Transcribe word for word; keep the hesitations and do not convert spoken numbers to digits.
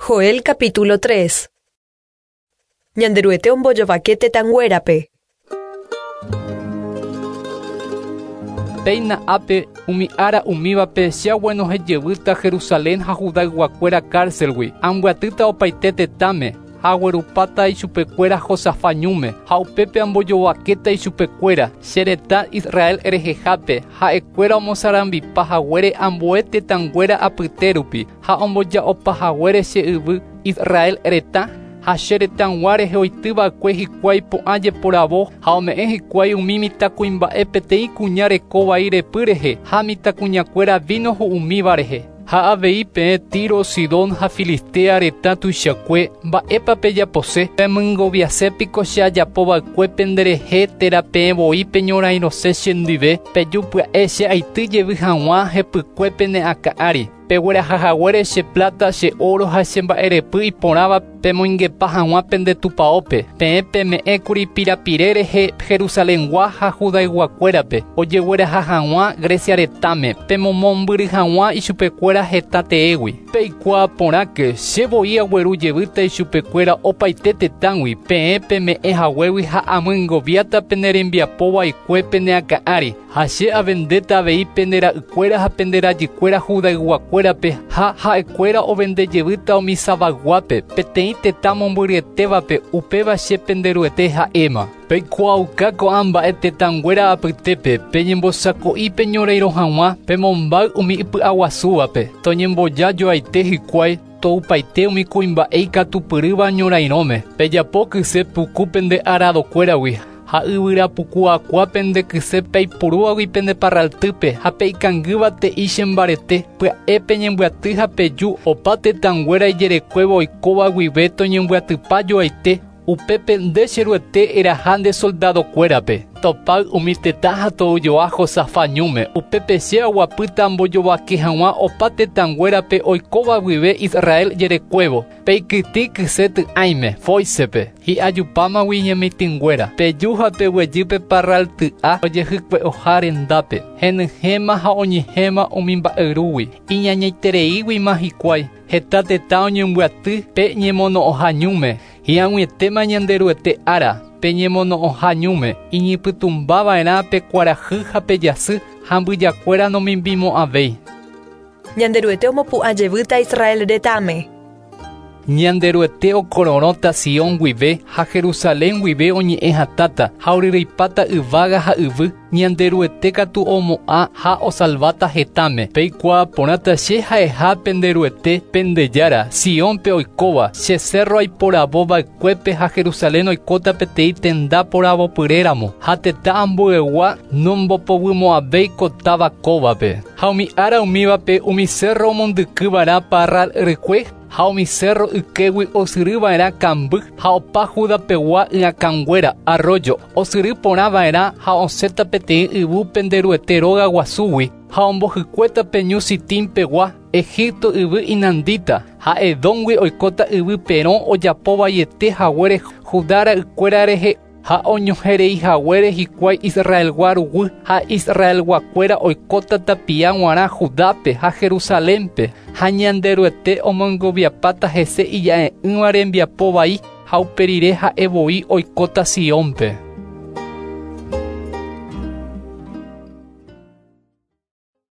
Joel capítulo tres. Ñanderuete ombojovaque tetanguérape. Peina ape umi ara umívape chiaguenohejevýta Jerusalén ha Judaiguakuéra cárcelgui ambyatýta opaite tetãme ha guerupáta ichupekuéra Josafañúme ha upépe ambojovakéta ichupekuéra che retã Israel rehehápe ha'ekuéra omosarambipahaguére ambue tetãnguéra apytérupi ha omboja'opahaguére che yvy Israel retã ha che retãgua reheoitýva'ekue hikuái po'ã jeporavo ha ome'ẽ hikuái umi mitãkuimba'e peteĩ kuña reko vai repy rehe ha mitãkuñakuéra vino hu'umíva rehe. Ha avei peẽ Tiro, Sidón ha Filistea retã tuichakue mba'épa pejapose pemyngoviasépiko che ajapova'ekue penderehe térã peẽvoi peñorãirosẽ chendive pejupya'e che aityjevy hag̃ua hepykue pene'akã ári peguerahahaguére che plata che oro ha che mba'erepy iporãva pemoingepa hag̃ua pendetupaópe peẽ peme'ẽkuri pirapire rehe Jerusaléngua ha Judaiguakuérape ojegueraha hag̃ua Grecia retãme pemomombyry hag̃ua ichupekuéra heta teégui peikuaa porãke che voi aguerujevýta ichupekuéra opaite tetãgui peẽ peme'ẽhaguégui ha amynoviáta penerembiapovaikue pene'akã ári ha che avendéta avei pendera'ykuéra ha penderajykuéra Judaiguakuérape ha ha'ekuéra ovendejevýta omisavaguápe peteĩ tetã mombyrietévape upéva che penderuete ha'éma. Peikuaauka ko'ã mba'e tetãnguéra apytépe peñembosako'i peñoreiro hag̃ua pemombáy umi ipy'aguasúvape toñemboja joaite hikuái toupaite umi kuimba'e ikatupyrýva ñorairõme pejapo kyse puku pende aradokuéragui ha yvyrapukuakua pende kyse peipurúvagui pende parraltýpe ha peikangývate chembarete pya'e peñembyatý ha peju opa tetãnguéra ijerekuéva oikóva guive toñembyatypa joaite upépe nde cheruete eraha nde soldadokuérape topáy umi tetã ha toujoa Josafañúme upépe che aguapýta ambojovake hag̃ua opa tetãnguérape oikóva guive Israel jerekuévo peikytĩ kyse ty'ãime foisépe hi'ajupámagui ñemitĩnguéra peju ha peguejýpe parralty'a ojehykue rendápe henyhẽma ha oñehẽma umi mba'yrúgui iñañaitereíguima hikuái heta tetã oñembyaty pe ñemono'õhañúme hi'ag̃uietéma ñanderuete ára peñemono'õhañúme iñipytumbava'erã pe kuarahy ha pejasy ha mbyjakuéra nomimbimo'ãvéi. Ñanderuete omopu'ãjevýta Israel retãme. Ñanderuete okorõrõta Sion guive ha Jerusalén guive oñe'ẽ hatáta ha oryrypáta yvága ha yvy ñanderuete katu omo'ã ha osalváta hetãme peikuaa porãta che ha'eha penderuete pendejára Sionpe oikóva che cerro aiporavova'ekuépe ha Jerusalén oikóta peteĩ tenda poravopyréramo ha tetã ambuegua nombopovymo'ãvéi kotava kóvape ha umi ára umívape umi cerro omondykýva'erã parra rykue ha umi cerro ykégui osyrýva'erã kamby ha opa Judapegua y'akãnguéra arroyo osyry porãva'erã ha osẽta peteĩ yvy penderuete róga guasúgui ha ombohykuéta peñu Sitímpegua Egipto yvy inandíta ha Edómgui oikóta yvy perõ ojapóvaiete haguére Judára ykkuéra rehe ha oñohereihaguére hikuái Israelgua ruguy ha Israelguakuéra oikóta tapia g̃uarã Judápe ha Jerusalénpe ha ñanderuete omongoviapáta hese ija'e'ỹva rembiapo vai ha uperire ha'evoi oikóta Sionpe.